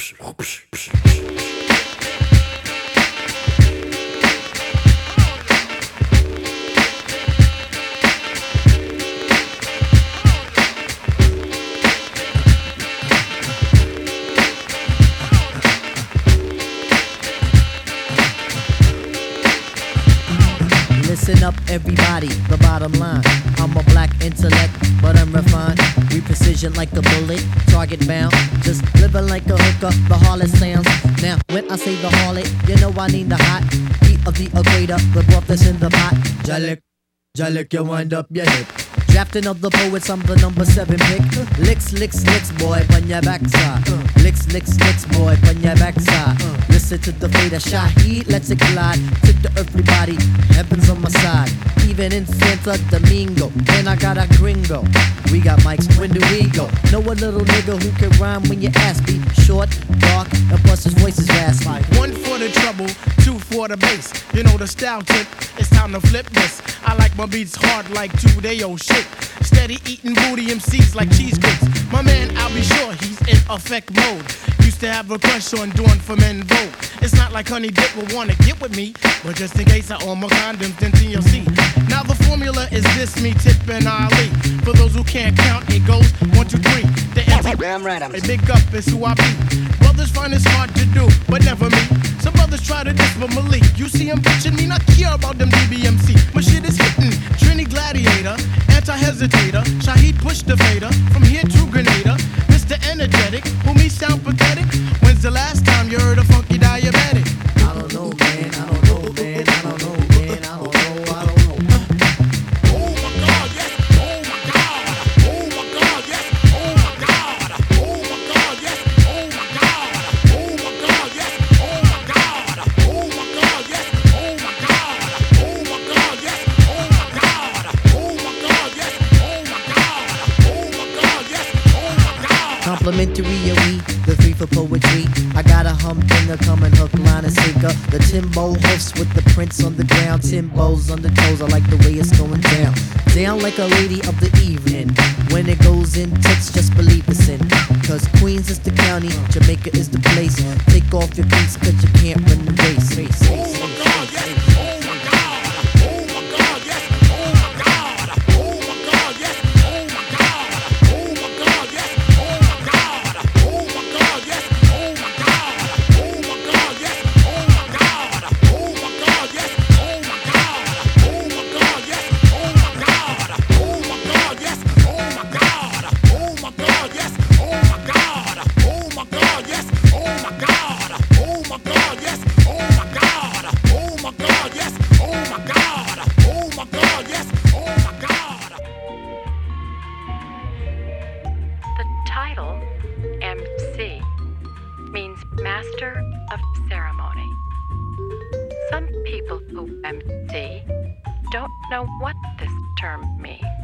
Listen up, everybody, the bottom line. I'm a black intellect, but I'm refined. We precision like a bullet, target bound. Just living like a hooker, the harlot sounds. Now, when I say the harlot, you know I need the hot heat of the equator, the broth that's in the pot. Jalik, Jalik, you wind up your hip. Drafting of the poets, I'm the number 7 pick. Licks, licks, licks, boy, on your backside. Licks, licks, licks, boy, on your backside. Listen to the fate of Shaheed, let's it glide. Took the earthly body, heaven's on my side. Even in Santo Domingo, and I got a gringo. We got mics, when do we go? Know a little nigga who can rhyme when you ask me. Short, dark, and plus his voice is raspy. 1 for the trouble, 2 for the bass. You know the style tip, it's time to flip this. I like my beats hard like 2-day-old shit. Steady eating booty MCs like cheesecakes. My man, I'll be sure he's in effect mode. Used to have a crush on doing for men vote. It's not like Honey Dip will wanna get with me, but just in case I own my condoms, then TLC. Now the formula is this, me, Tip, and Ali. For those who can't count, it goes 1, 2, 3. Damn right, I'm a big up is who I be. Brothers find it's hard to do, but never me. Some brothers try to diss but Malik. You see him bitching me, not care about them DBMC. My shit is hitting. Trini Gladiator, anti-hesitator. Shaheed push the fader. From here to Grenada. Mr. Energetic, who me sound pathetic. When's the last time you heard a funky diabetic? I don't know, man, I don't know, man, I don't know, man, I don't know, I don't know. Oh my God, yes, oh my God, oh my God, yes, oh my God, oh my God, yes, oh my God, oh my God, yes, oh my God, oh my God, yes, oh my God, oh my God, yes, oh my God, oh my God, yes, oh my God, oh my God, yes, oh my God. Complimentary and we, the 3 for poetry. I got a humdinger coming hook, line, and sinker. The Timbo hoofs with the prints on the ground. Timbos on the toes, I like the way it's going down. Down like a lady of the evening. When it goes in tits, just believe it's in. Cause Queens is the county, Jamaica is the place. Take off your cleats cause you can't run the race. Oh my God, yes, oh my God, oh my God, yes, oh my God, oh my God, yes, oh my God, oh my God, yes, oh my God, oh my God, yes, oh my God, oh my God, yes, oh my God, oh my God, yes, oh my God, oh my God, yes, oh my God, oh my God, yes, oh my God, oh my God, yes, oh my God, oh my God, yes, oh my God, oh my God, yes, oh my God, oh my God, yes, oh my God, oh my God, yes, oh my God. The title, MC, means Master of Ceremony. Some people who MC don't know what this term means.